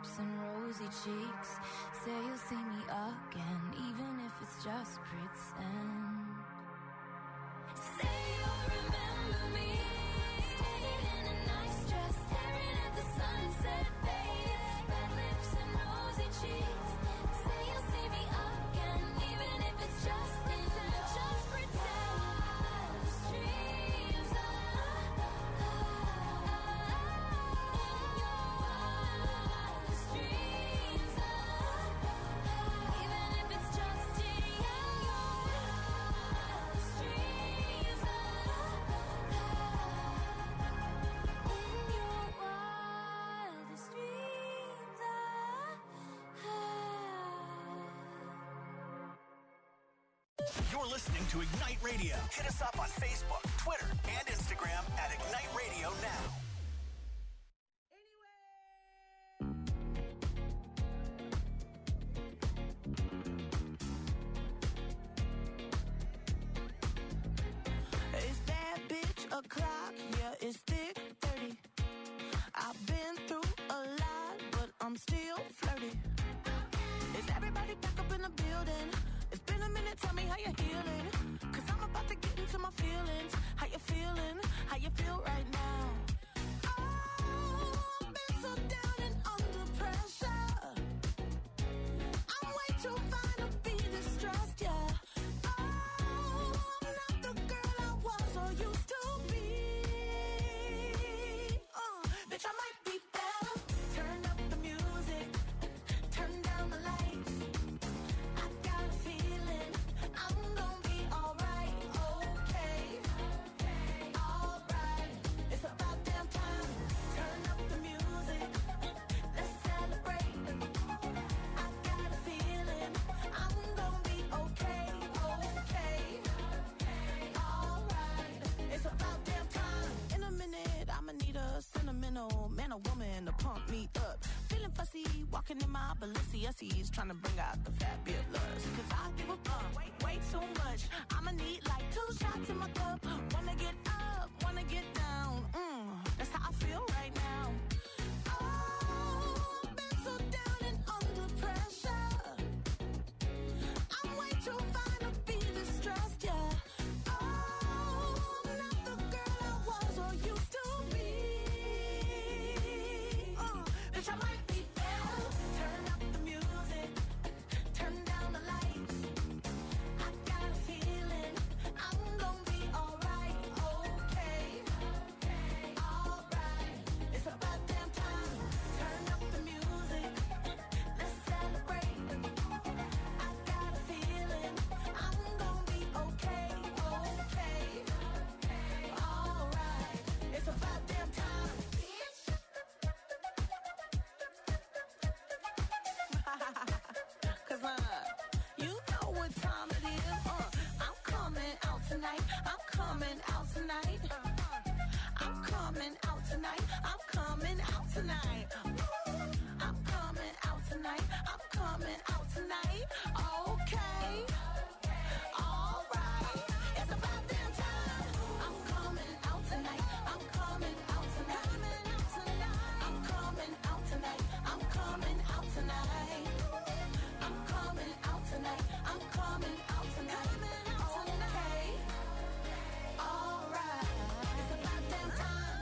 lips and rosy cheeks. Say you'll see me again, even if it's just pretend. Say you'll remember me, standing in a nice dress, staring at the sunset, babe. Red lips and rosy cheeks. Say you'll see me again, even if it's just pretend. Dreams You're listening to Ignite Radio. Hit us up on Facebook, Twitter, and Instagram at Ignite Radio Now. It's that bitch o'clock, yeah, it's thick 30. I've been through a lot, but I'm still flirty. Is everybody back up in the building? It's been a minute, tell me how you're healing. Cause I'm about to get into my feelings. How you feeling? How you feel right now? Oh, I've been so down and under pressure. I'm way too fine to be distressed, yeah. Oh, I'm not the girl I was or used to be. Bitch, I might be better. Turn up the music, turn down the lights. I got a feeling I'm gonna be alright, okay, alright. It's about damn time. Turn up the music, let's celebrate. I got a feeling I'm gonna be okay, alright. It's about damn time. In a minute, I'ma need a sentimental man or woman to pump me up. Feeling fussy, walking in my Balenciennes, trying to bring out the fabulous. Cause I give a fuck way too much. I'ma need like 2 shots in my cup. Wanna get up, wanna get down. That's how I feel right now. Oh, I've been so down and under pressure. I'm way too fine to be distressed, yeah. Oh, I'm not the girl I was or used to be. Bitch, I might be better. Turn up the music, turn down the lights. I got a feeling I'm gonna be alright, okay, alright. It's about damn time. Turn up the music, let's celebrate. I got a feeling I'm gonna be okay, alright. It's about damn time. Cause you know what time it is. I'm coming out tonight. I'm coming out tonight. I'm coming out tonight. I'm coming out tonight. I'm coming out tonight. I'm coming out tonight. Okay. Alright. It's about damn time. I'm coming out tonight. I'm coming out tonight. I'm coming out tonight. I'm coming out tonight. I'm coming out tonight. I'm coming out tonight. Okay. Alright. It's about damn time.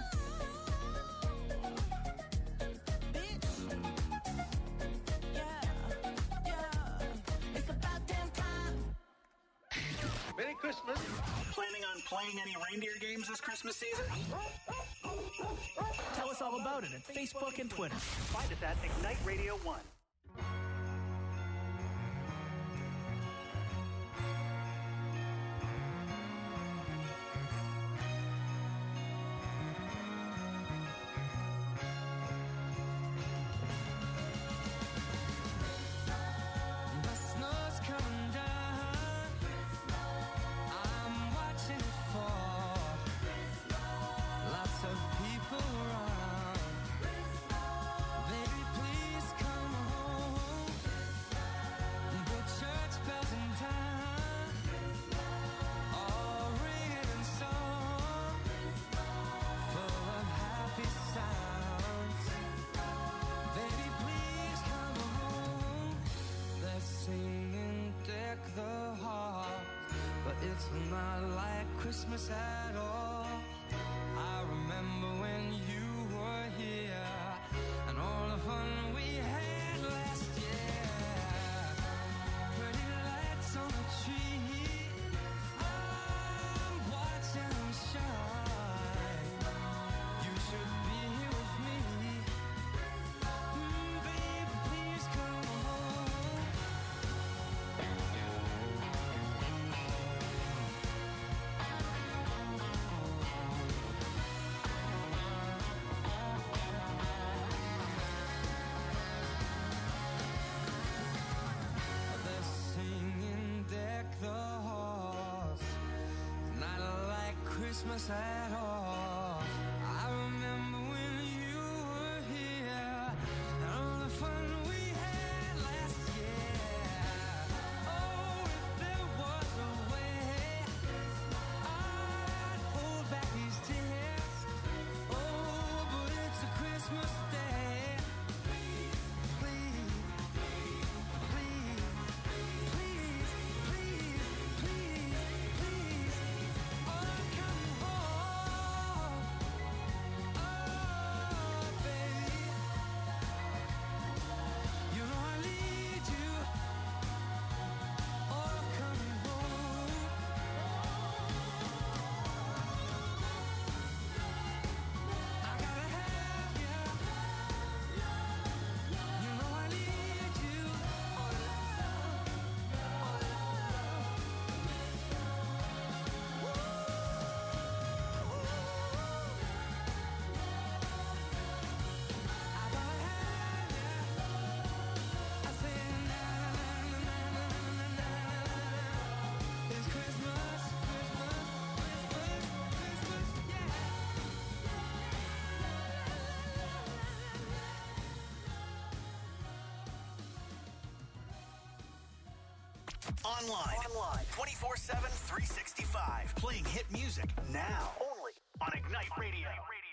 Bitch. Yeah. It's about damn time. Merry Christmas. Planning on playing any reindeer games this Christmas season? Tell us all about it at Facebook and Twitter. Find us at Ignite Radio 1. The snow's coming down. I'm watching it fall. Lots of people around. Baby, please come but it's not like Christmas at all. I remember when you were here and all the fun we had last year. Pretty lights on the tree, I'm watching them shine. You should be here with me. Baby, please come home. They're singing Deck the Halls, not like Christmas at all. I remember when you were here and all the fun we had last year. Oh, if there was a way, I'd hold back these tears. Oh, but it's a Christmas day. Please, please, please, please, please, please, oh, come home. Oh, baby, you know I need you. Oh, come home. I gotta have you. You know I need you. Oh, love, oh, love. I gotta have you. I say na na na na na na na na. It's Christmas, Christmas, Christmas, Christmas, yeah. Online. 24/7, 365. Playing hit music now. Only on Ignite Radio.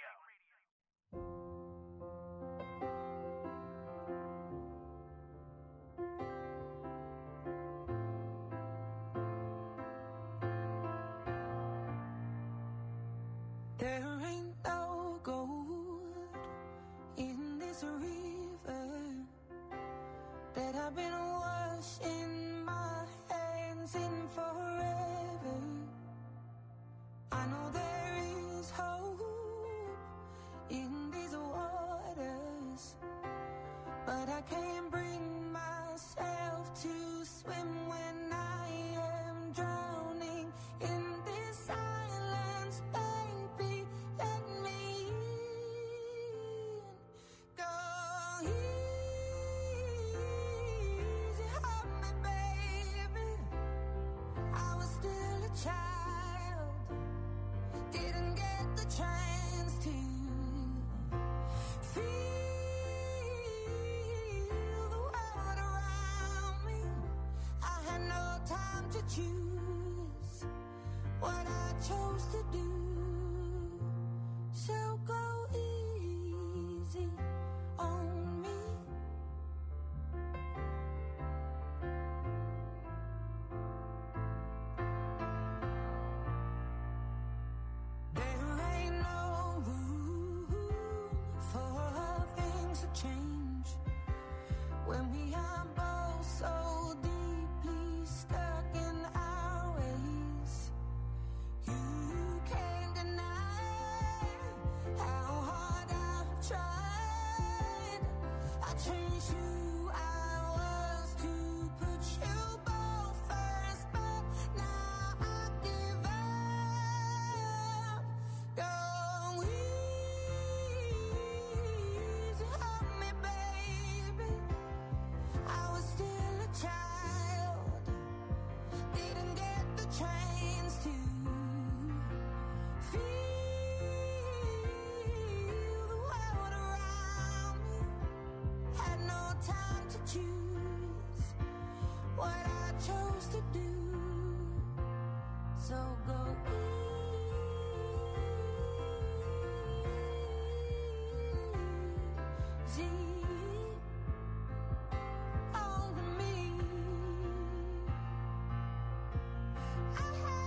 There ain't no gold in this river that I've been washing my hands in forever. I know there is hope in these waters, but I can't bring myself to swim when I am drowning in this silence. Baby, let me in. Go easy on me, baby. I was still a child, didn't get the chance to feel the world around me. I had no time to choose what I chose to do. So go easy on me. There ain't no room for things to change when we are both so deeply stuck in our ways. You can't deny how hard I've tried. I changed who I was to put you both first, but now I give up. Go easy on me, baby. I was still a child, didn't get the chance to feel the world around me. Had no time to choose what I chose to do. So go easy on me. I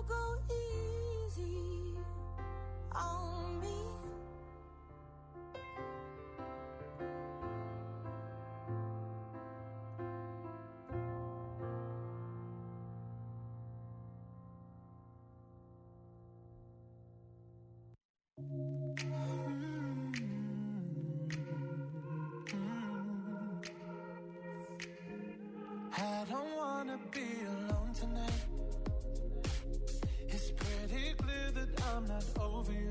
go easy on me. I don't wanna be alone tonight. It's pretty clear that I'm not over you.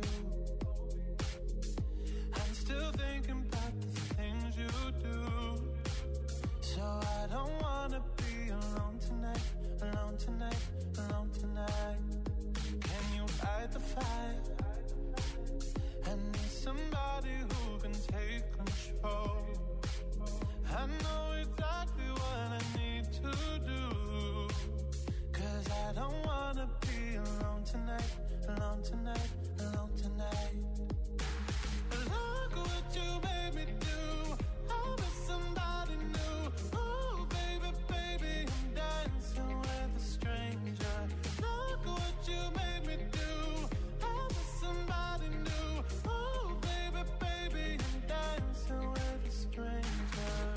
I'm still thinking about the things you do. So I don't wanna be alone tonight, alone tonight, alone tonight. Can you fight the fight? I need somebody who can take control. I know exactly what I need to do, 'cause I don't wanna be alone tonight, alone tonight, alone tonight. Look what you made me do. I'm with somebody new. Oh baby, baby, I'm dancing with a stranger. Look what you made me do. I'm with somebody new. Oh baby, baby, I'm dancing with a stranger.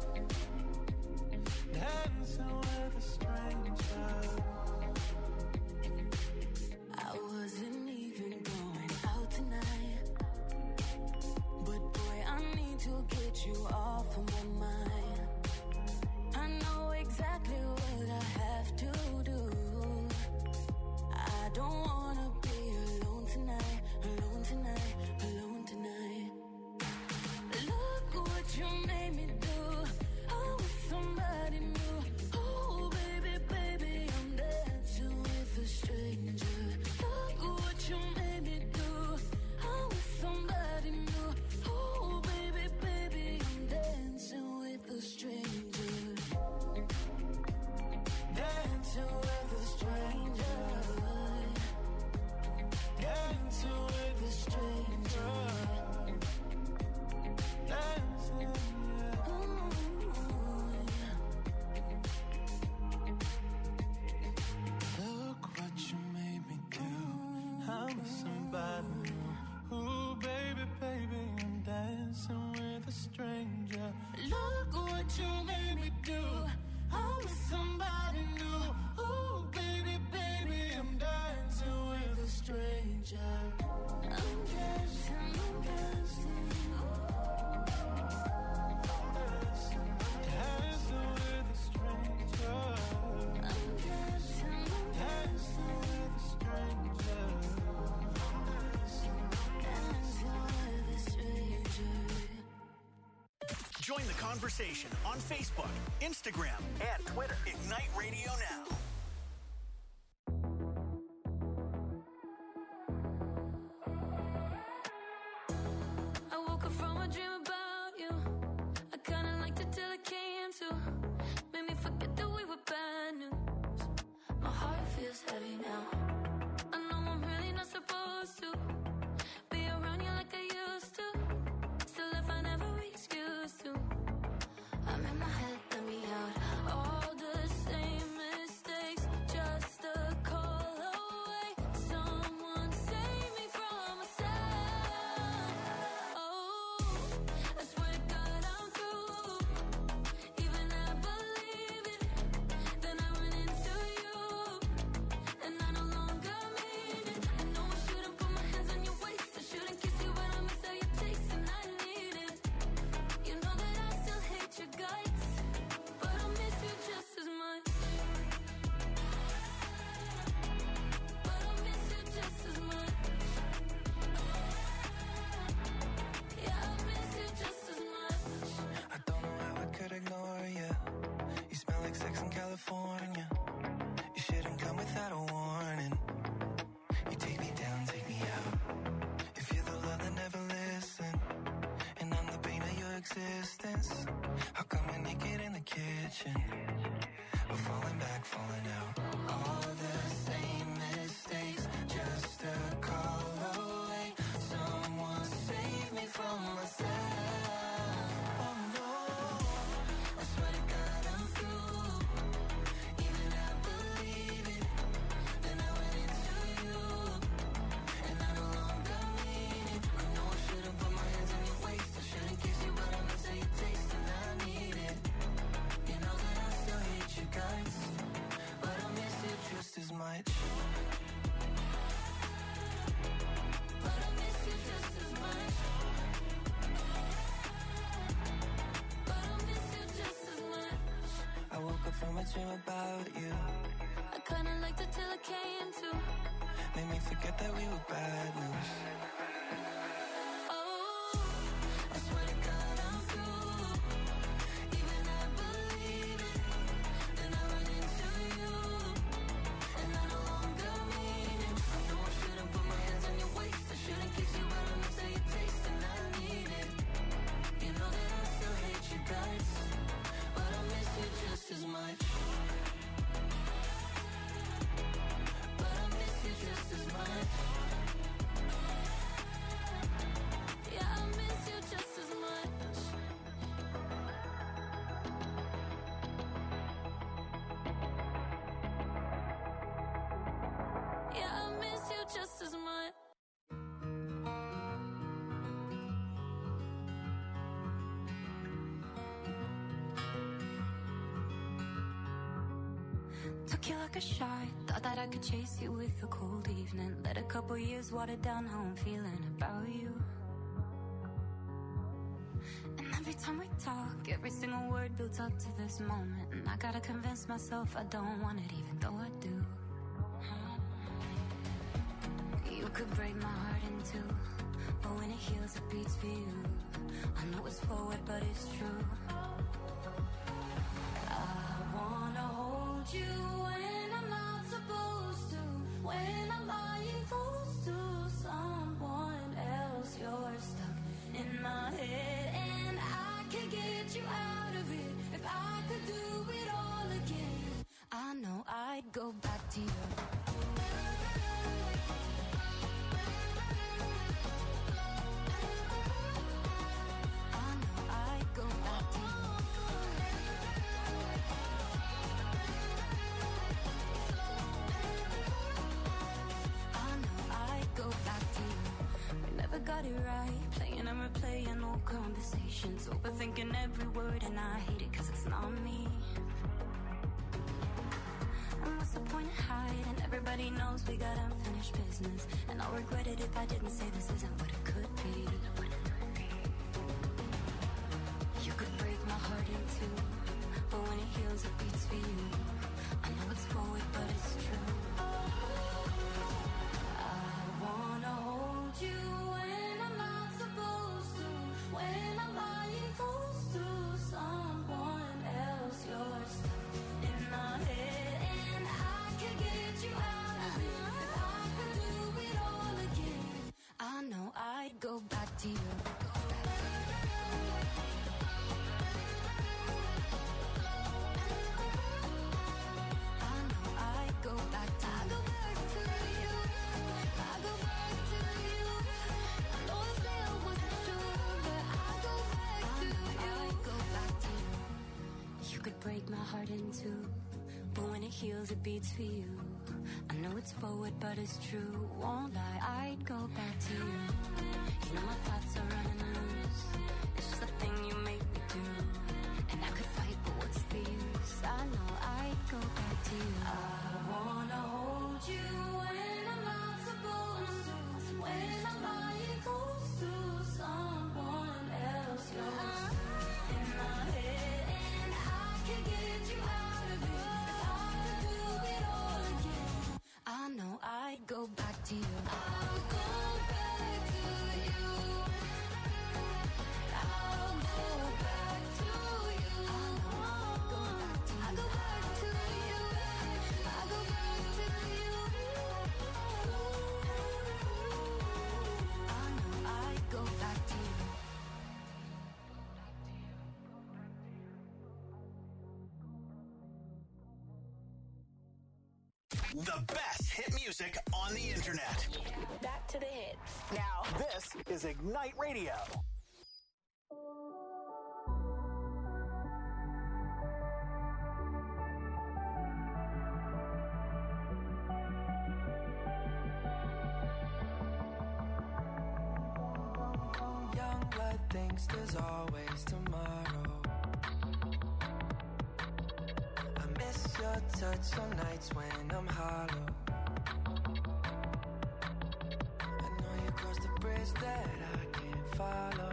Dancing with a stranger. I wasn't even going out tonight, but boy, I need to get you off of my mind. I know exactly what I have to do. I don't wanna be alone tonight, alone tonight, alone tonight. Look what you made me do. I'm with somebody new. Oh baby, baby, I'm dancing with a stranger. Look what you made me do. I'm with somebody new. Oh baby, baby, I'm dancing with a stranger. Dancing with a stranger. Dancing with a stranger. Dancing, yeah. Look what you made me do. I'm with somebody new. Ooh, baby, baby, I'm dancing with a stranger. Look what you made me do. I'm with somebody new. Oh, baby, baby, I'm dancing with a stranger. I'm dancing, I'm dancing. Dancing with a stranger. I'm dancing, I'm Dancing with a stranger. dancing with a stranger. Join the conversation on Facebook, Instagram, and Twitter. Ignite Radio Now. I woke up from a dream about you. I kinda liked it till it came to. Made me forget that we were bad news. My heart feels heavy now. I know I'm really not supposed to be around you like I used to. Still if I never excuse to. I'm in my head, let me out. All the same mistakes, just a call away. Someone save me from myself. Oh, I swear to God I'm through. Even I believe it. Then I run into you, and I no longer mean it. I know I shouldn't put my hands on your waist. I shouldn't kiss you, but I miss how you taste, and I need it. You know that I still hate your guts, but I miss you just as much. But I miss you just as much. Yeah, I miss you just as much. I don't know how I could ignore you. You smell like sex in California. You shouldn't come without a warning. You take me down, take me out. If you're the love that never listened, and I'm the pain of your existence, how come we're naked in the kitchen? We're falling back, falling out. All the same mistakes, just a call away. Someone save me from myself. Oh no, I swear to God I'm through. Even I believe it. Then I went into till it came to. Made me forget that we were bad news. Oh, I swear to God I'm through. Even I believe it. Then I run into you, and I no longer mean it. I know I shouldn't put my hands on your waist. I shouldn't kiss you, but I miss how you taste, and I need it. You know that I still hate you guys, but I miss you just as much. But I miss you just as much. Yeah, I miss you just as much. Yeah, I miss you just as much. Took you like a shot, thought that I could chase you with a cold evening. Let a couple years water down how I'm feeling about you. And every time we talk, every single word builds up to this moment. And I gotta convince myself I don't want it, even though I do. You could break my heart in two, but when it heals, it beats for you. I know it's forward, but it's true. I wanna hold you when I'm not supposed to. When I'm lying close to someone else, you're stuck in my head, and I can get you out of it. If I could do it all again, I know I'd go back to you. I know I'd go back to you. I know I'd go back to you. We never got it right, playing and replaying old conversations, overthinking every word, and I hate it 'cause it's not me. And what's the point of hiding? Everybody knows we got unfinished business, and I'll regret it if I didn't say this isn't what it could be. You could break my heart in two, but when it heals, it beats for you. I know it's forward, but it's true. I wanna hold you when I'm not supposed to. When I'm lying close to someone else, you're stuck in my head, and I can get you out of it. If I could do it all again, I know I'd go back to you. I know I'd go back to you. I go back to you. I go back to you. I know I said I wasn't sure, but I go back to you. I go back to you. You could break my heart in two, but when it heals, it beats for you. I know it's forward, but it's true. Won't lie, I'd go back to you. You know my thoughts are running loose. It's just a thing you make me do. And I could fight, but what's the use? I know I'd go back to you. I wanna hold you when I'm not supposed to. When I'm lying close to someone else, you're stuck in my head, and I can get you out of it. If I could do it all again, I know I'd go back to you. I'll go back to you. I'll go back to you. I know I'll go back to you. I'll go back to you. I'll go back to you. I know I'd go back to you. The best hit music on the internet. Back to the hits. Now, this is Ignite Radio. Young blood thinks there's always tomorrow. I miss your touch on nights when I'm hollow. I know you crossed the bridge that I can't follow.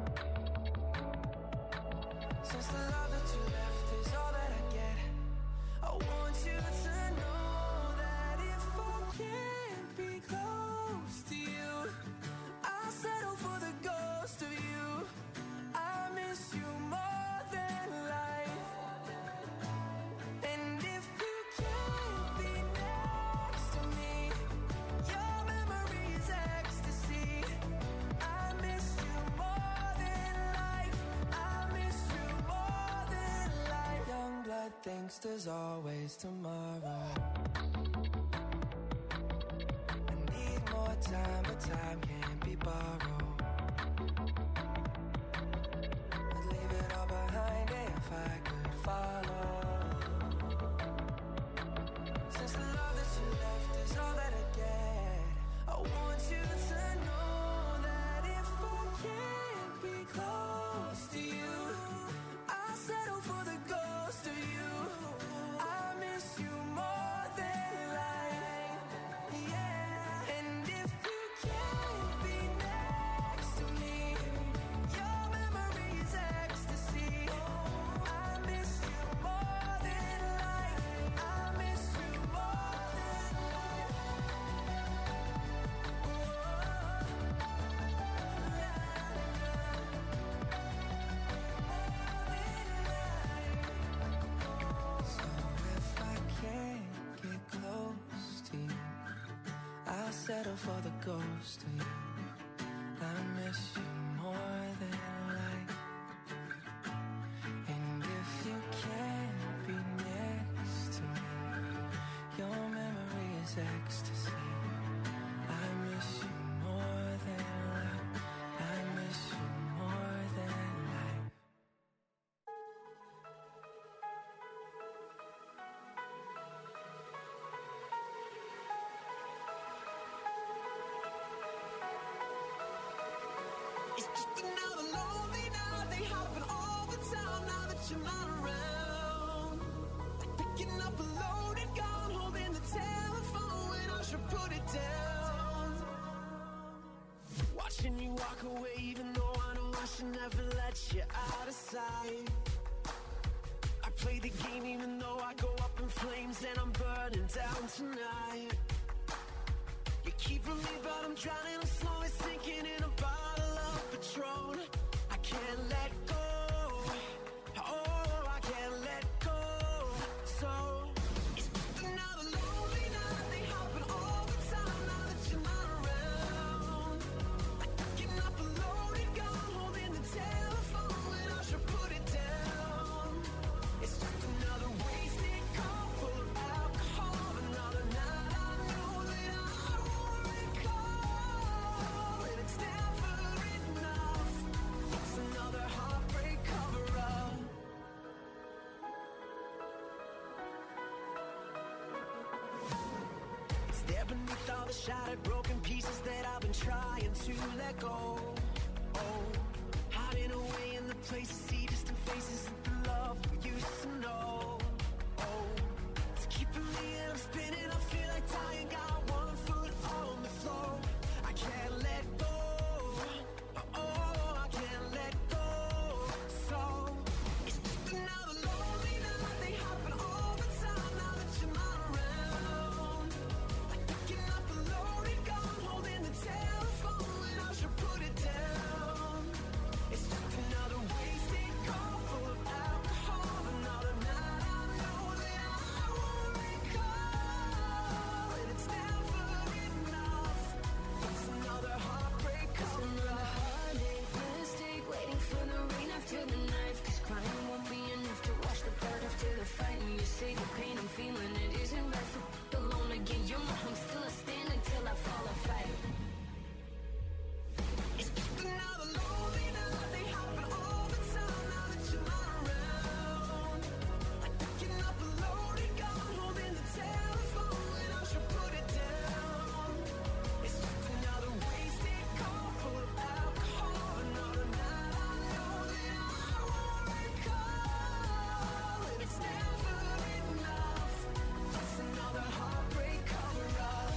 Since the love that you left is all that I get, I want you to know that thinks there's always tomorrow. I need more time, but time can't be borrowed. I'd leave it all behind if I could follow. Since the love that you left is all that I get, I want you to know that if I can't be close to you, I'll settle for the ghost of you. I miss you more than life, yeah. And if you can't be next to me, your memory is ecstasy. I miss you more than life. I miss you more than life. So if I can't get close to you, I'll settle for the ghost of you. I miss you more than life. And if you can't be next to me, your memory is ecstasy. I miss you more than life. I miss you more than life. It's just another lonely night. They happen all the time now that you're not around. Like picking up a loaded gun, holding the telephone when I should put it down. Watching you walk away, even though I know I should never let you out of sight. I play the game even though I go up in flames and I'm burning down tonight. You keep from me, but I'm drowning, I'm slowly sinking in a bottle of Patron. I can't let go. Oh, I can't let go. So it's just another lonely night. They happen all the time now that you're not around. Like picking up a loaded gun, holding the telephone when I should put it down. It's just another wasted call full of alcohol. Another night I know that I won't recall. And it's never enough. It's another heartbreak cover-up. It's there beneath all the shattered, broken pieces that I've been trying to let go. Oh, hiding away in the places, see distant faces of the love we used to know. Oh, it's keeping me and I'm spinning. I feel like dying, got one foot on the floor. I can't let go. Oh, I can't let go. So it's just another lonely night. They happen all the time now that you're not around. Like picking up a loaded gun, holding the telephone when I should put it down. It's just another wasted call full of alcohol. Another night I know that I won't recall. And it's never enough. It's another heartbreak cover-up. Heartache, mistake, waiting for the rain after the knife. 'Cause crying won't be enough to wash the blood after the fight. And you say the pain I'm feeling, it isn't right. So alone again, you're my home, still a stand until I fall or fight. It's just another lonely night. They happen all the time now that you're not around. Like picking up a loaded gun, holding the telephone when I should put it down. It's just another wasted call full of alcohol. Another night I know that I won't recall. And it's never enough. It's another heartbreak cover-up.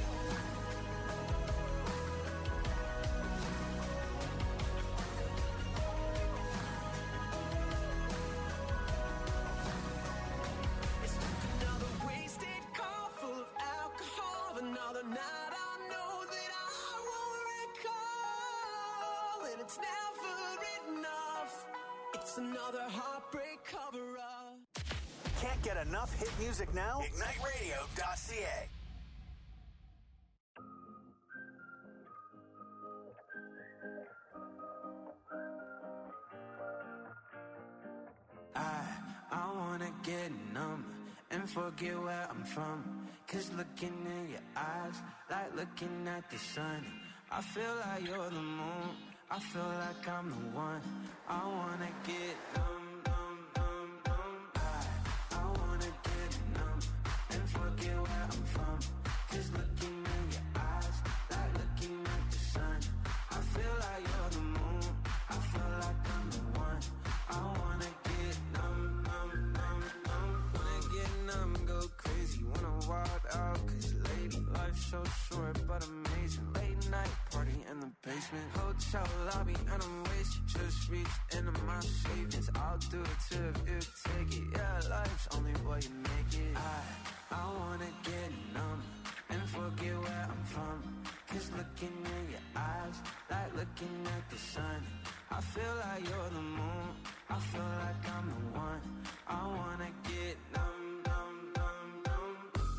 It's just another wasted call full of alcohol. Another night I know that I won't recall. And it's never enough. It's another heartbreak cover-up. Can't get enough hit music now? IgniteRadio.ca. I wanna get numb and forget where I'm from. 'Cause looking in your eyes, like looking at the sun. I feel like you're the moon, I feel like I'm the one. I wanna get numb, numb, numb, numb. I wanna get numb and forget where I'm from. 'Cause looking in your eyes, like looking at the sun. I feel like you're the moon, I feel like I'm the one. I wanna get numb, numb, numb, numb. Wanna get numb, go crazy, wanna wild out. 'Cause lady, life's so short but amazing. Late night party in the basement, hotel lobby and I'm wasted. Just reached into my savings, I'll do it too if you take it. Yeah, life's only what you make it. I wanna get numb and forget where I'm from. 'Cause looking in your eyes, like looking at the sun. I feel like you're the moon, I feel like I'm the one. I wanna get numb, numb, numb, numb.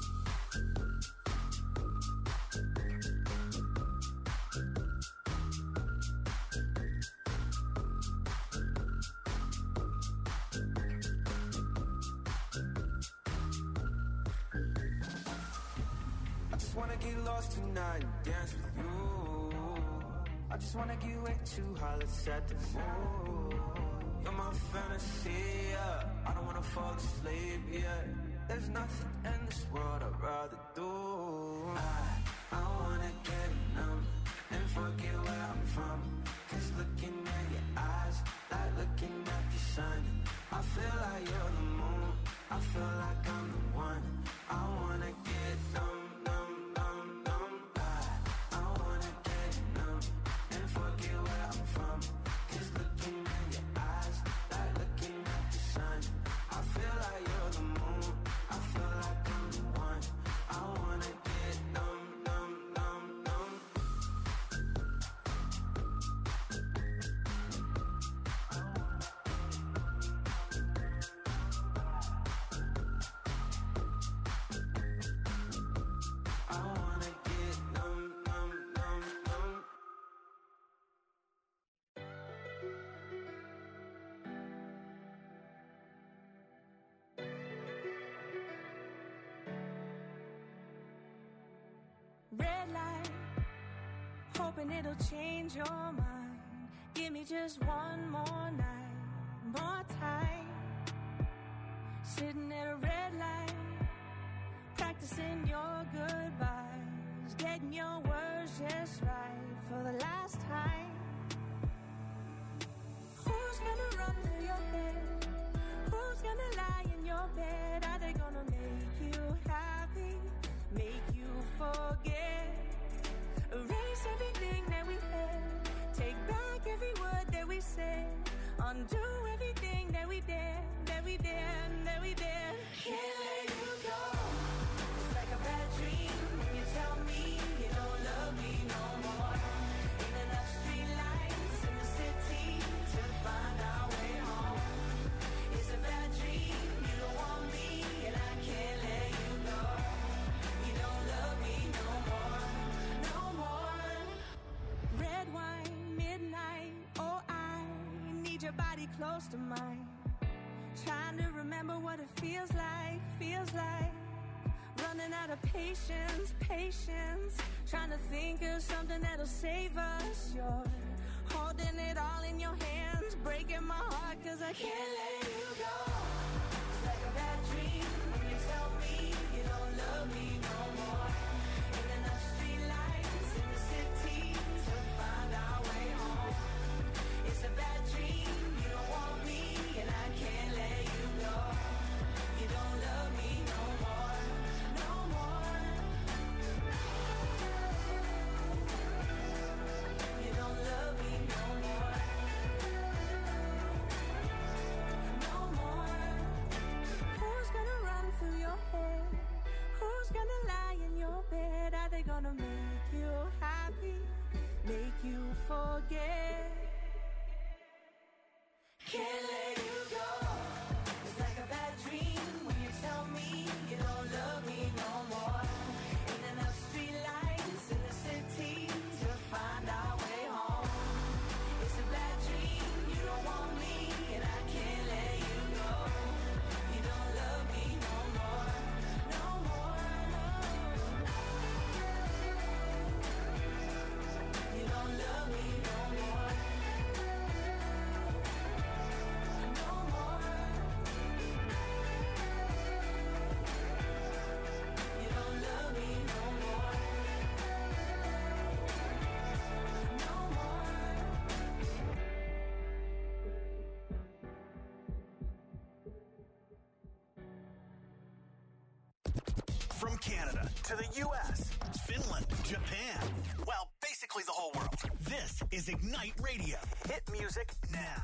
I just wanna get lost tonight and dance with you. I just wanna get way too high, let's set the mood. You're my fantasy, yeah. I don't wanna fall asleep, yeah. There's nothing in this world I'd rather do. I wanna get numb and forget where I'm from. 'Cause looking at your eyes, like looking at the sun. I feel like you're the moon, I feel like I'm the one. I wanna get numb, numb, numb, numb. I wanna get numb and forget where I'm from. 'Cause looking in your eyes, like looking at the sun. I feel like you're the moon, I feel like I'm the one. I wanna get numb, numb, numb, numb. I wanna get numb, numb, numb, numb. Red light, hoping it'll change your mind. Give me just one more night, more time. Sitting at a red light, practicing your goodbyes, getting your words just right for the last time. Who's gonna run through your head? Who's gonna lie in your bed? Are they gonna make you happy? Make you forget? Erase everything that we had. Take back every word that we said. Undo everything that we did, that we did, that we did. Can't let you go. It's like a bad dream when you tell me you don't love me no more. Ain't enough street lights in the city to find our way home. It's a bad dream, you don't want me and I can't let you go. You don't love me no more, no more. Red wine, midnight, oh I need your body close to mine. Trying to remember what it feels like, running out of patience, patience. Trying to think of something that'll save us. You're holding it all in your hands, breaking my heart 'cause I can't let you go. It's like a bad dream when you tell me you don't love me no more. Ain't enough street lights in the city to find our way home. It's a bad dream, you don't want me and I can't let you go. You don't love me no more, no more. You don't love me no more, no more. Who's gonna run through your head? Who's gonna lie in your bed? Are they gonna make you happy? Make you forget? Can't let you go. It's like a bad dream when you tell me you don't love me no more. Ain't enough street lights in the city to find our way home. It's a bad dream, you don't want me and I can't let you go. You don't Canada to the U.S., Finland, Japan. Well, basically the whole world. This is Ignite Radio. Hit music now.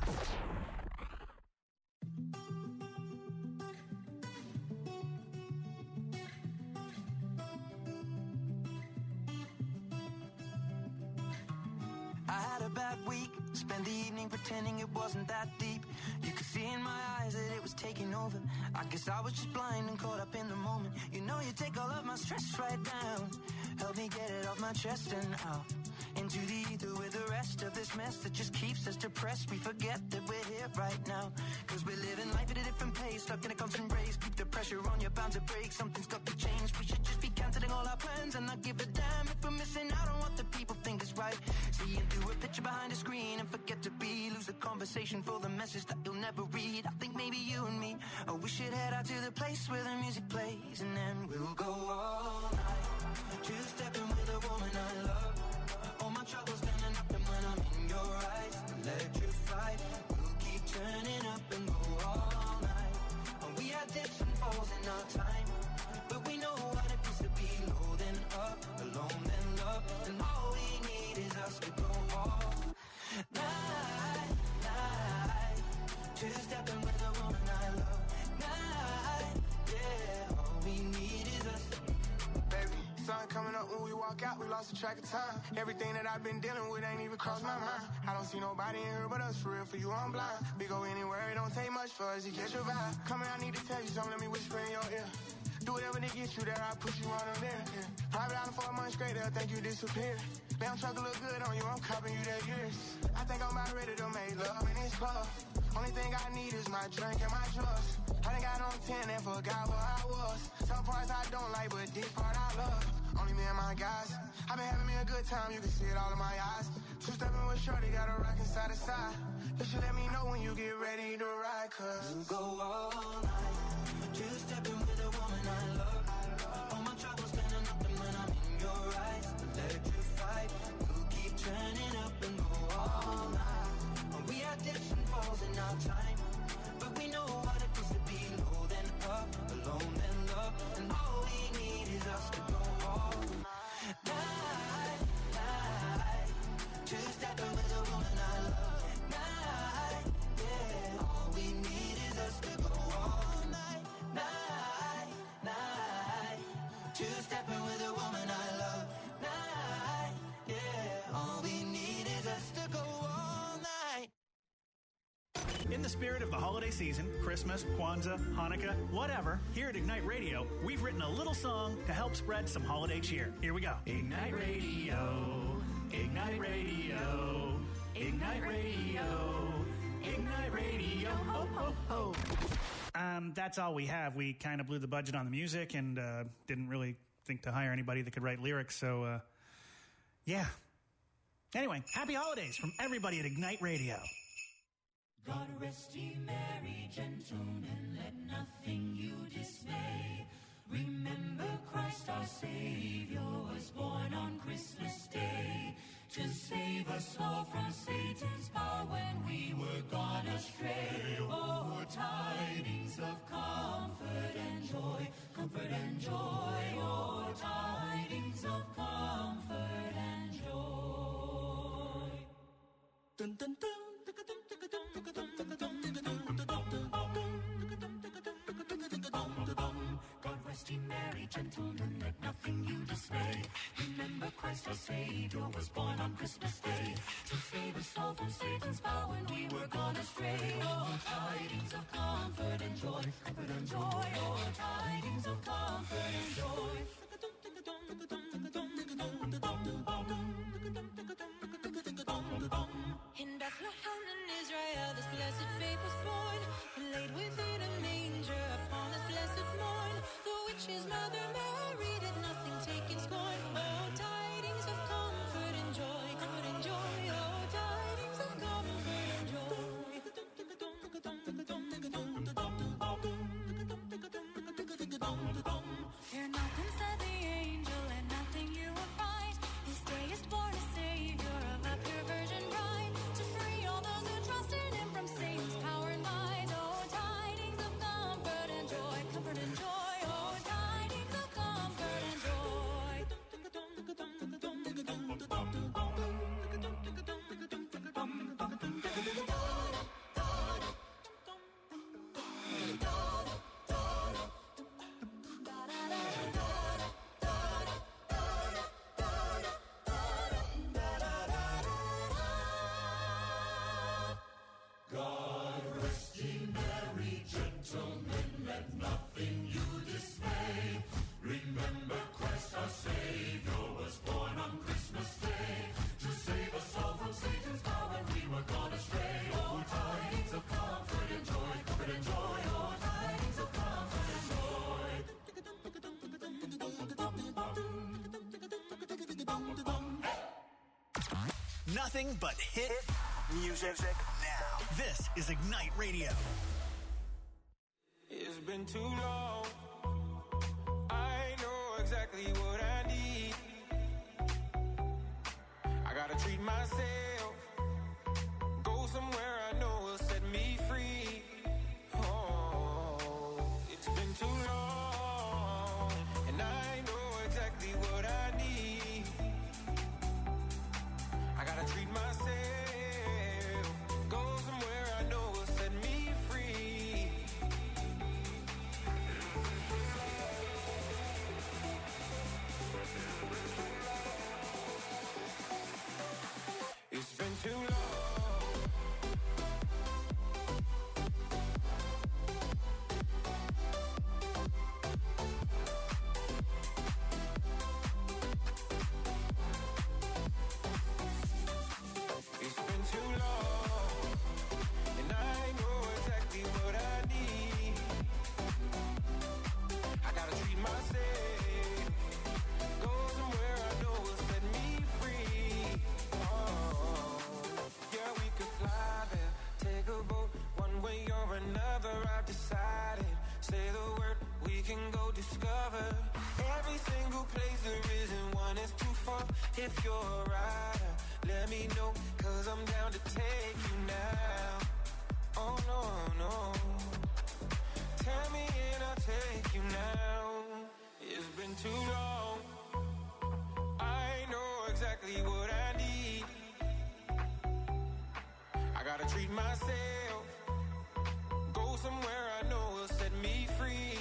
I had a bad week, spent the evening pretending it wasn't that deep. You could see in my eyes that it was taking over. I guess I was just blind and caught up in the moment. You know you take all of my stress right down. Help me get it off my chest and out into the ether with the rest of this mess that just keeps us depressed. We forget that we're here right now, cause we're living life at a different pace, stuck in a constant race. Keep the pressure on, you're bound to break. Something's got to change. We should just be cancelling all our plans and not give a damn if we're missing out on what the people think is right. Seeing through a picture behind a screen and forget to be. Lose the conversation for the message that you'll never read. I think maybe you and me, oh, we should head out to the place where the music plays, and then we'll go all night, two-stepping with a woman I love. All my troubles standing up, and when I'm in your eyes, electrified. We'll keep turning up and go all night. And we had dips and falls in our time, but we know what it feels to be low then up, alone then love, and all we need is us to go all night, night. Two-stepping with a woman I love. Night, yeah. All we need is us. Baby, sun coming up when we walk out, we lost the track of time. Everything that I've been dealing with ain't even crossed my mind. I don't see nobody in here but us, for real, for you I'm blind. We go anywhere, it don't take much for us to catch your vibe. Come here, I need to tell you something, let me whisper in your ear. Do whatever to get you there, I push you on them there. Yeah. Private island for a month straight, they'll think you disappeared. Damn truck look good on you, I'm copping you that years. I think I'm about ready to make love in this club. Only thing I need is my drink and my drugs. I done got on 10 and forgot where I was. Some parts I don't like, but this part I love. Only me and my guys. I've been having me a good time, you can see it all in my eyes. Two-stepping with shorty, got a rockin' side to side. You should let me know when you get ready to ride, cause we'll go all night, two-stepping with a woman I love. All my troubles standing up, and when I'm in your eyes, electrified. We'll keep turning up and go all night. And we had dips and falls in our time, but we know what it feels to be low then up, alone then love, and all we need is us to go all night, night. Two-stepping with a woman I love. Night, yeah. All we need is us to go all night, night, night. Two-stepping with a woman I love. Night, yeah. All we need is us to go all night. In the spirit of the holiday season, Christmas, Kwanzaa, Hanukkah, whatever, here at Ignite Radio, we've written a little song to help spread some holiday cheer. Here we go. Ignite Radio, Ignite Radio, Ignite Radio, Ignite Radio, ho, ho, ho. That's all we have. We kind of blew the budget on the music and didn't really think to hire anybody that could write lyrics, so, yeah. Anyway, happy holidays from everybody at Ignite Radio. God rest ye merry gentlemen, let nothing you dismay. Remember Christ our Savior was born on Christmas Day to save us all from Satan's power when we were gone astray. Oh, tidings of comfort and joy, comfort and joy. Oh, tidings of comfort and joy. Dun, dun, dun. God rest ye merry gentlemen, let nothing you dismay. Remember Christ our Savior was born on Christmas Day to save us all from Satan's power when we were gone astray. Oh, tidings of comfort and joy, comfort and joy. Oh, tidings of comfort and joy. In Bethlehem in Israel, this blessed babe was born, laid within a manger upon this blessed morn. The witch's mother Mary did nothing take in scorn. Oh, tidings of comfort and joy, comfort and joy. Oh, tidings of comfort and joy. Fear nothing, said the angel, and nothing you will find. This day is born a Savior of a pure virgin bride, to free all those who trust in him from Satan's power and might. Oh, tidings of comfort and joy, comfort and joy. Oh, tidings of comfort. Nothing but hit music now. This is Ignite Radio. It's been too long. I know exactly what I need. I gotta treat myself. Go somewhere I know will set me free. Oh, it's been too long. And I know exactly what I need. I gotta treat myself. Go somewhere I know will set me free. It's been too long. It's been too long, and I know exactly what I need. I gotta treat myself. Go somewhere I know will set me free. Oh, yeah, we could fly there, take a boat, one way or another. I've decided. Say the word, we can go discover every single place there isn't one that's too far. If you're a rider, let me know, 'cause I'm down to take you now. Oh no, no. Tell me and I'll take you now. It's been too long. I know exactly what I need. I gotta treat myself. Go somewhere I know will set me free.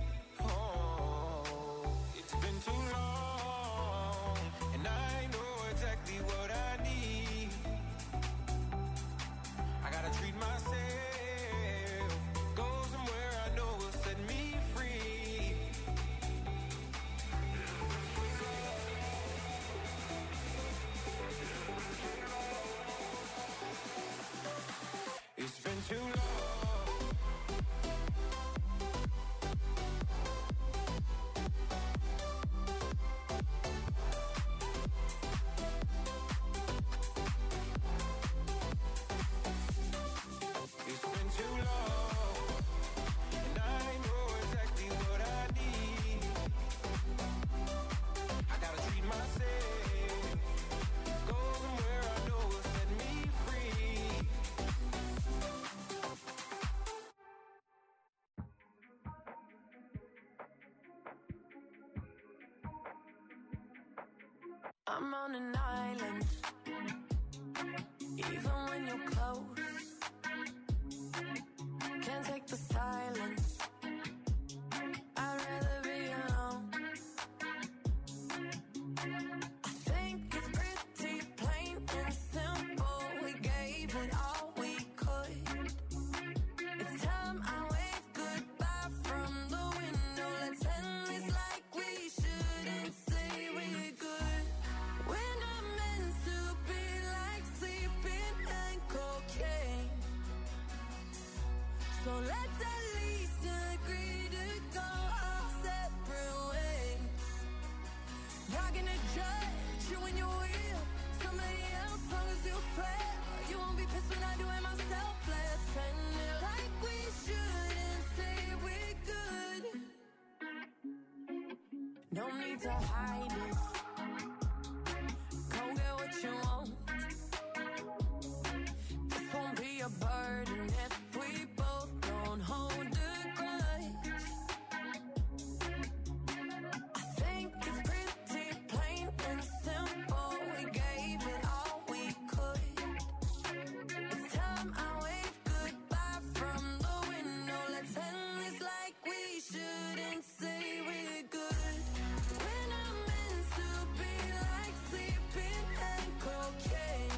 Oh, it's been too long, and I know exactly what I need. I gotta treat myself. Go somewhere I know will set me free. It's been too long. It's been too long, and I know exactly what I need. I gotta treat myself. Go somewhere I know will set me free. I'm on an island, even when you're close. Can't take the silence. I'd rather be alone. I think it's pretty plain and simple. We gave it all we could. It's time I wave goodbye from the window. Let's end this like we shouldn't say we're good. We're not meant to be like sleeping and cocaine. So let's at least agree to go our separate ways. Not gonna judge you when you're real. Somebody else, long as you swear. You won't be pissed when I do it myself. Let's end it like we shouldn't say we're good. No need to hide it. Go get what you want. This won't be a burden if we both don't hold a grudge. I think it's pretty plain and simple. We gave it all we could. It's time I wave goodbye from the window. Let's end this like we shouldn't say we're good. We're not meant to be like sleeping and cocaine.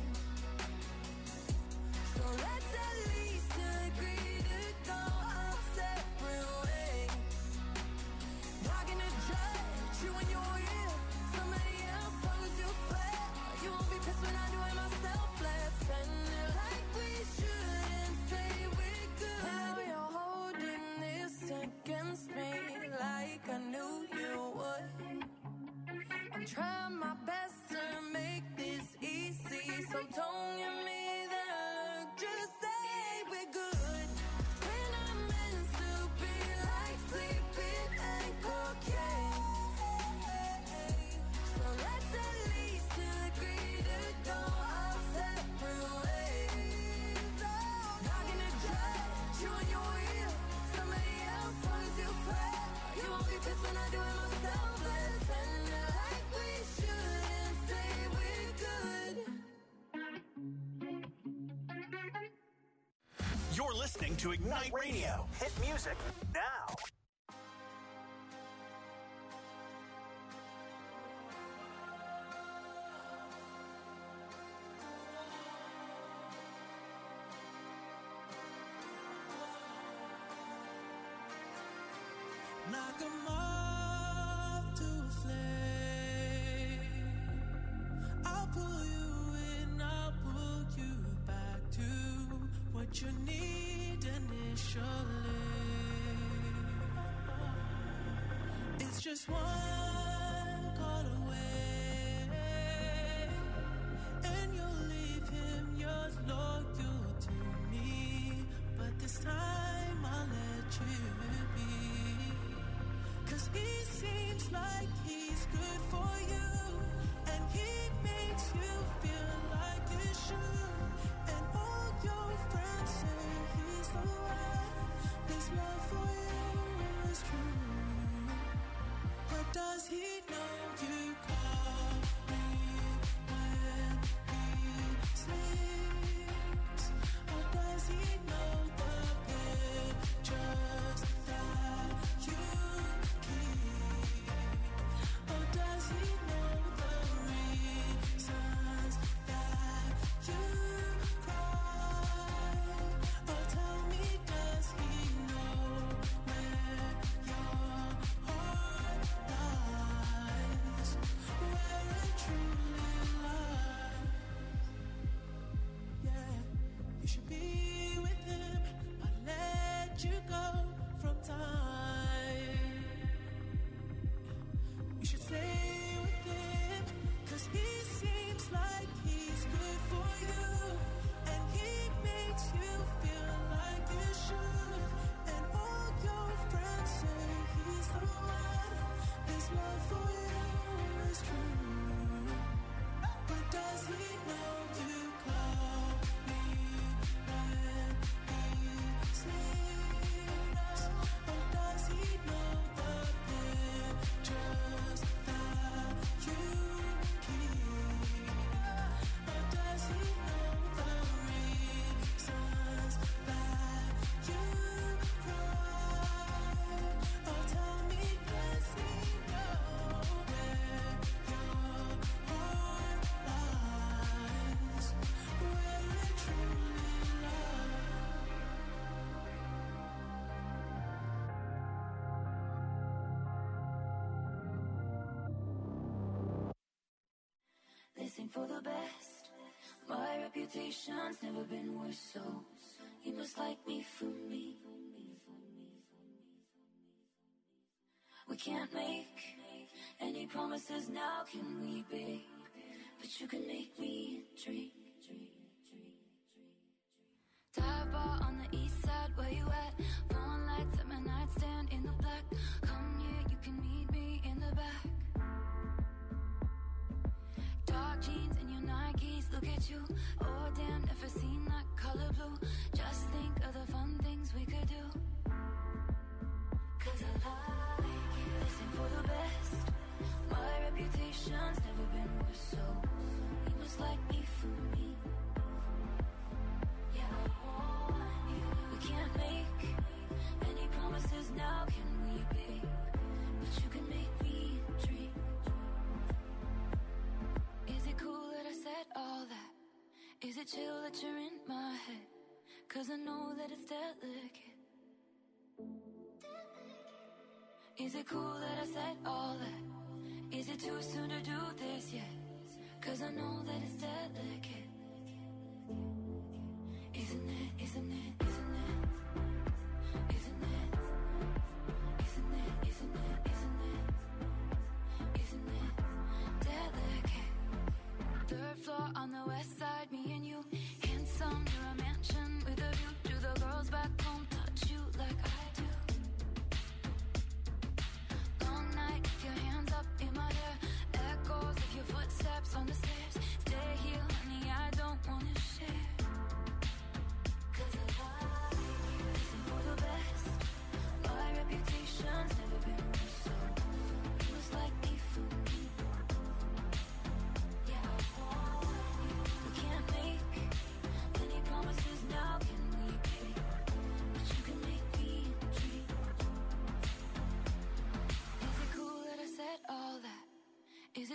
So let's at least agree to go our separate ways. Not gonna judge you when you're real. Somebody else, long as you swear. You won't be pissed when I do it myself. Let's end it like we shouldn't say we're good. Now you're holding this against me like I knew you would. I'm trying my best to make this easy so So don't give me that look, just say we're good. When I'm meant to be like sleeping and cocaine. So let's at least agree to go our separate ways. Not gonna judge you on your wheel. Somebody else was you flat. You won't be pissed when I do it myself. Let's end it like we should and say we're good. You're listening to Ignite Radio. Hit music now. Knock 'em off to a flame. I'll pull you in, I'll pull you back to what you need initially. It's just one call away, and you'll leave him, you're loyal to me. But this time I'll let you be. 'Cause he seems like he's good for you, and he makes you feel like you should. And all your friends say he's the one. His love for you is true. But does he know you call me when he sleeps? Or does he know the pictures that you keep? Or does he know the reasons that you cry? Or tell me, does he know where your heart lies? Where it truly lies? Yeah, you should be with him, but let you go from time. You should stay with him, 'cause he seems like he's good for you, and he makes you feel like you should. And all your friends say he's the one. His love for you is true. But does he know you call me when he sleeps? Or does he know the pictures that you keep? Or does he know the reasons that you cry? Or tell me, does he know where your heart lies? Where it truly lies? They sing for the best. My reputation's never been worse, so you must like me for me. We can't make any promises now, can we, babe? But you can make me dream. Dive bar on the east side, where you at? Phone lights at my nightstand in the black. Come here, you can meet me in the back. Dark jeans and your Nikes, look at you. Oh damn, never seen that color blue. Just think of the fun things we could do. 'Cause I like you. Listen for the best. My reputation's never been worse, so you must like me for me. Yeah, I want you. We can't make any promises now, can we, babe? But you can make me dream. Is it cool that I said all that? Is it chill that you're in my head? 'Cause I know that it's delicate. Is it cool that I said all that? Is it too soon to do this yet? 'Cause I know that it's delicate. Isn't it, isn't it, isn't it? Isn't it? Isn't it, isn't it, isn't it? Isn't it delicate? Third floor on the west side,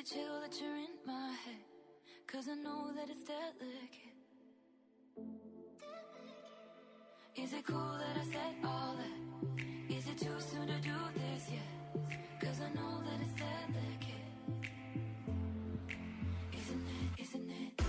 it chill that you're in my head? 'Cause I know that it's delicate. Is it cool that I said all that? Is it too soon to do this yet? 'Cause I know that it's delicate. Isn't it, isn't it?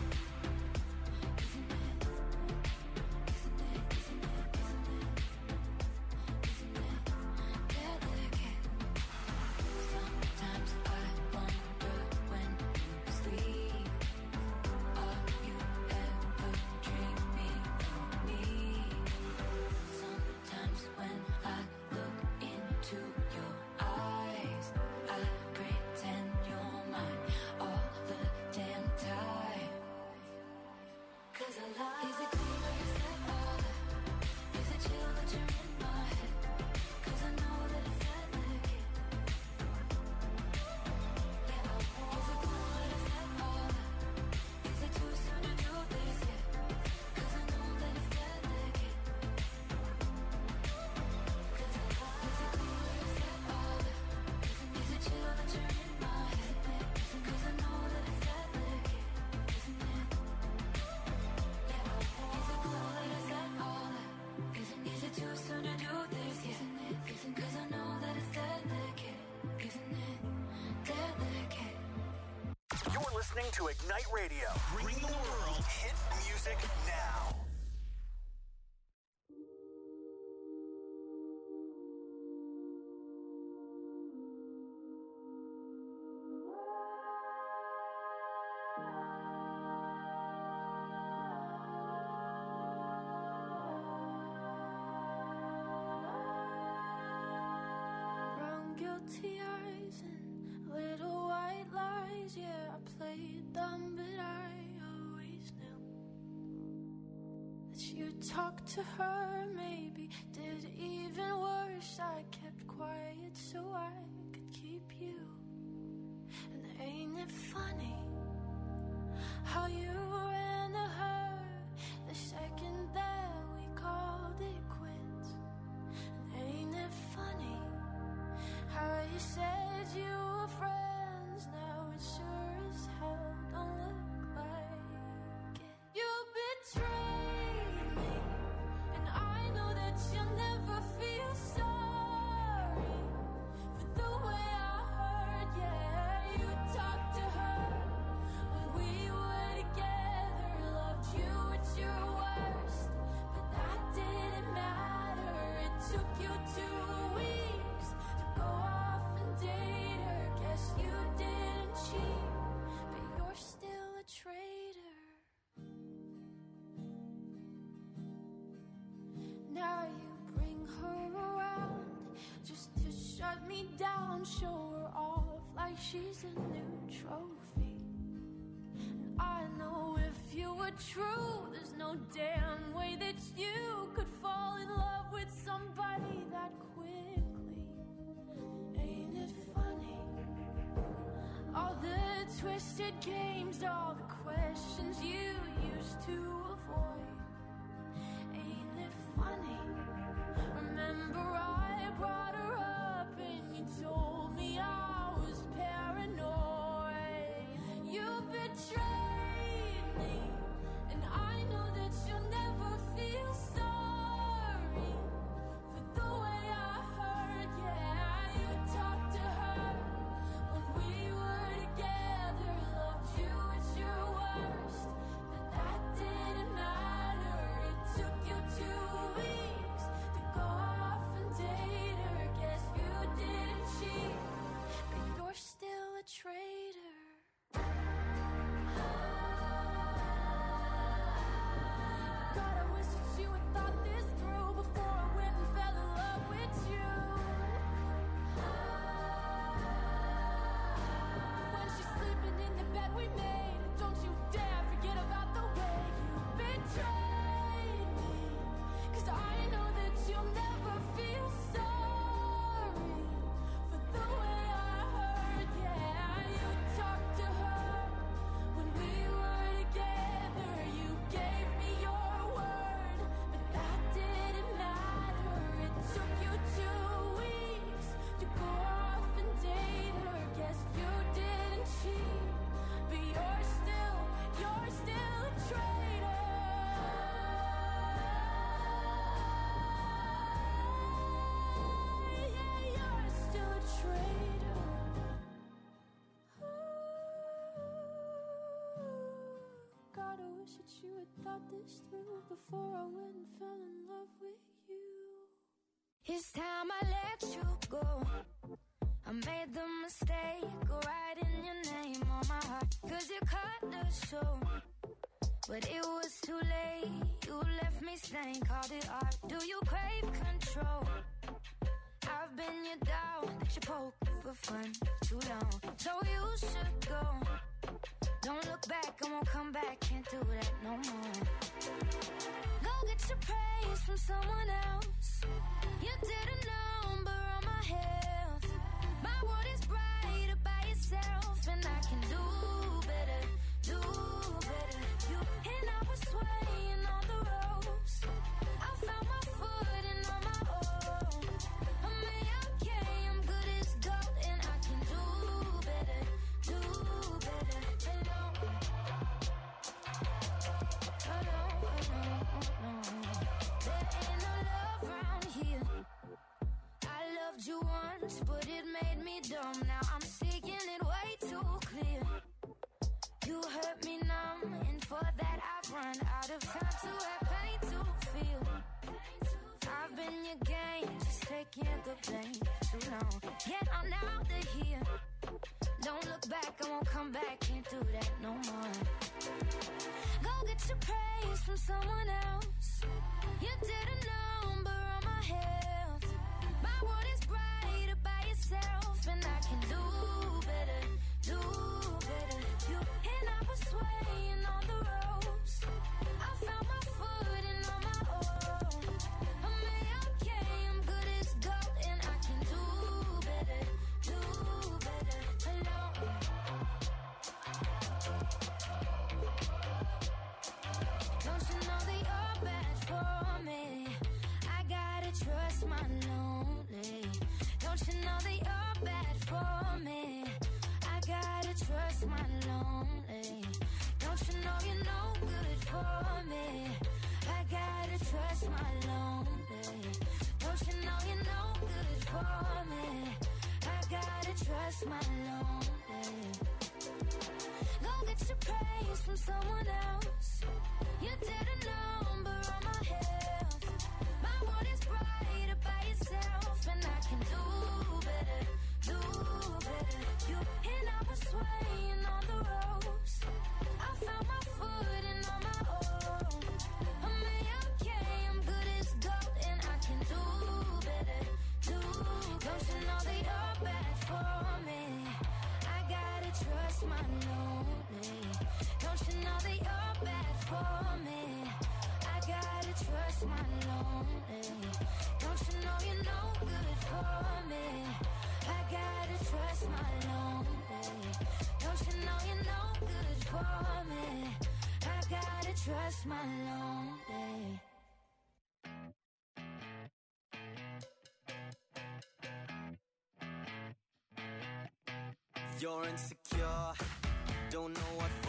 Listening to Ignite Radio, bringing the world hit music now. Brown guilty eyes and little white lies, yeah, I played them, but I always knew that you talked to her, maybe did even worse. I kept quiet so I could keep you. And ain't it funny how you ran to her the second that we called it quits? And ain't it funny how you said you were friends, now it sure as hell don't look like it. You betrayed me, and I know that you'll never feel sorry for the way I heard, yeah. You talked to her when we were together, loved you at your worst, but that didn't matter. It took you 2 weeks to go off and date her. Guess you didn't cheat, but you're still a traitor. Now you bring her around just to shut me down, show her off like she's a new trophy. And I know if you were true, there's no damn way that you could fall in love with somebody that quickly. Ain't it funny? All the twisted games, all the questions you used to avoid. Ain't it funny? Remember I brought her up and you told me I was paranoid. You betrayed me, and I know that you'll never feel sorry for the way I heard, yeah. You talked to her when we were together, loved you at your worst, but that wish that you had thought this through before I went and fell in love with you. It's time I let you go. I made the mistake of writing your name on my heart, 'cause you cut the show. But it was too late, you left me stained, called it art. Do you crave control? I've been your dog that you poke for fun too long. So you should go. Don't look back, I won't come back, can't do that no more. Go get your praise from someone else. You did a number on my health. My world is brighter by yourself, and I can do better, do better. You and I were swaying on the ropes. I found my footing on my own. I'm okay, I'm good as gold, and I can do better, do better. Hello, there ain't no love around here. I loved you once, but it made me dumb. Now I'm seeing it way too clear. You hurt me numb, and for that I've run out of time to have pain to feel. I've been your game, just taking the blame too long. Get on out of here. Don't look back, I won't come back, can't do that no more. Go get your praise from someone else. You did a number on my health. My world is brighter by yourself, and I can do better, do better. You and I were swaying on the ropes. I found my footing on my own. I'm okay, I'm good as gold, and I can do better, do better. Hello. Don't you know that you're bad for me? I gotta trust my lonely. Don't you know that you're bad for me? I gotta trust my lonely. Don't you know you're no good for me? I gotta trust my lonely. Don't you know you're no good for me? I gotta trust my lonely. Go get your praise from someone else. You did a number on my health. My world is brighter by yourself, and I can do better, do better. You and I were swaying on the ropes. I found my footing on my own. I'm okay, I'm good as gold, and I can do better, do. Don't you know that you're bad for me? I gotta trust my lonely. Don't you know that you're bad for me? I gotta trust my lonely. Don't you know you're no good for me? I gotta trust my lonely. Don't you know you're no good for me? I gotta trust my lonely. You're insecure, don't know what